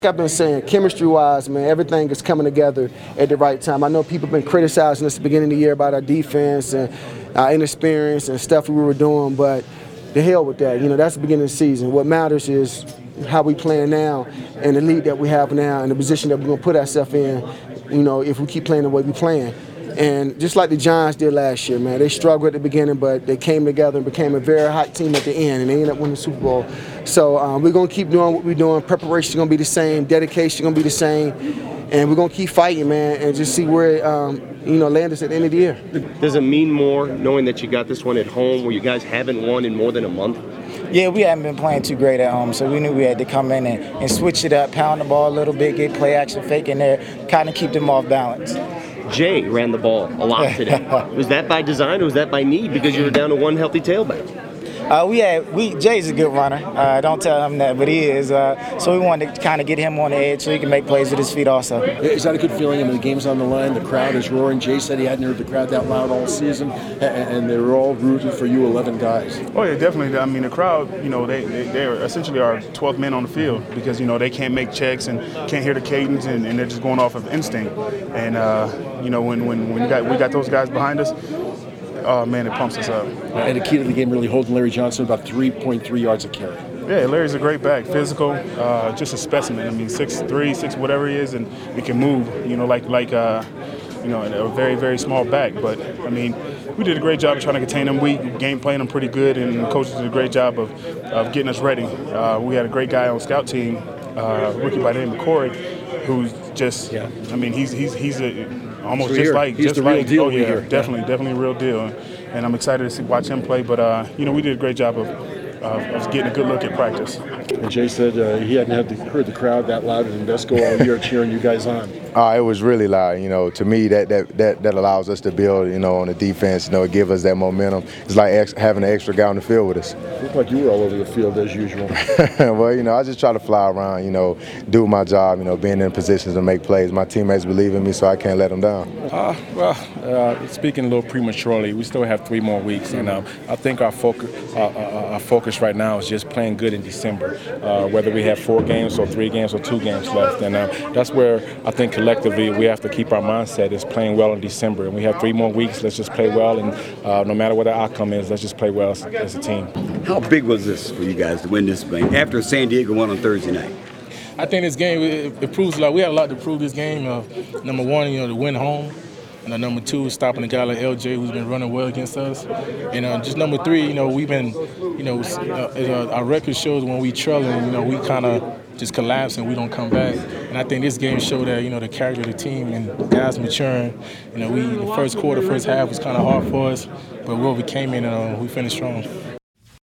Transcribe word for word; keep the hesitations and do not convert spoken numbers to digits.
I've been saying, chemistry-wise, man, everything is coming together at the right time. I know people have been criticizing us at the beginning of the year about our defense and our inexperience and stuff we were doing, but the hell with that. You know, that's the beginning of the season. What matters is how we playing now and the lead that we have now and the position that we're going to put ourselves in, you know, if we keep playing the way we're playing. And just like the Giants did last year, man, they struggled at the beginning, but they came together and became a very hot team at the end, and they ended up winning the Super Bowl. So um, we're going to keep doing what we're doing. Preparation is going to be the same. Dedication is going to be the same. And we're going to keep fighting, man, and just see where, um, you know, land us at the end of the year. Does it mean more knowing that you got this one at home where you guys haven't won in more than a month? Yeah, we haven't been playing too great at home, so we knew we had to come in and, and switch it up, pound the ball a little bit, get play action fake in there, kind of keep them off balance. Jay ran the ball a lot today. Was that by design or was that by need because you were down to one healthy tailback? Uh, we had we Jay's a good runner. Uh, don't tell him that, but he is. Uh, so we wanted to kind of get him on the edge so he can make plays with his feet also. Is that a good feeling? I mean, the game's on the line. The crowd is roaring. Jay said he hadn't heard the crowd that loud all season, and they were all rooting for you, eleven guys. Oh yeah, definitely. I mean, the crowd, you know, they they they're essentially our twelfth men on the field because you know they can't make checks and can't hear the cadence, and, and they're just going off of instinct. And uh, you know, when when when we got we got those guys behind us. Oh, man, it pumps us up. And the key to the game really holding Larry Johnson about three point three yards a carry. Yeah, Larry's a great back, physical, uh, just a specimen. I mean, six three, six whatever he is, and he can move, you know, like, like uh, you know, a very, very small back. But, I mean, we did a great job of trying to contain him. We game playing him pretty good, and the coaches did a great job of, of getting us ready. Uh, we had a great guy on scout team, uh, rookie by the name of Corey, who's just, yeah. I mean, he's he's he's a almost so just here, like he's just the like real deal oh yeah, here. definitely, yeah. definitely a real deal. And I'm excited to see, watch him play. But uh, you know, we did a great job of uh, of getting a good look at practice. And Jay said uh, he hadn't had the, heard the crowd that loud in Invesco all year cheering you guys on. Uh, it was really loud. You know, to me, that, that that that allows us to build. You know, on the defense. You know, it gives us that momentum. It's like ex- having an extra guy on the field with us. It looked like you were all over the field as usual. Well, you know, I just try to fly around. You know, do my job. You know, being in positions to make plays. My teammates believe in me, so I can't let them down. Uh, well, uh, speaking a little prematurely, we still have three more weeks, and um, I think our focus, uh, uh, our focus right now is just playing good in December. Uh, whether we have four games or three games or two games left, and uh, that's where I think collectively we have to keep our mindset is playing well in December. And we have three more weeks. Let's just play well, and uh, no matter what the outcome is, let's just play well as, as a team. How big was this for you guys to win this game after San Diego won on Thursday night? I think this game it, it proves a lot. We had a lot to prove this game. Uh, number one, you know, to win home. And uh, number two, stopping a guy like L J who's been running well against us. And uh, just number three, you know, we've been, you know, uh, our record shows when we trailing, you know, we kind of just collapse and we don't come back. And I think this game showed that, you know, the character of the team and guys maturing. You know, we the first quarter, first half was kind of hard for us, but we overcame it and uh, we finished strong.